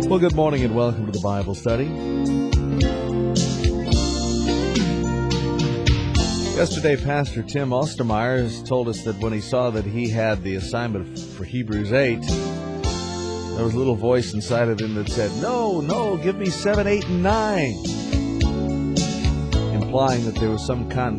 Well, good morning and welcome to the Bible study. Yesterday, Pastor Tim Ostermeyer told us that when he saw that he had the assignment for Hebrews 8, there was a little voice inside of him that said, No, give me 7, 8, and 9, implying that there was some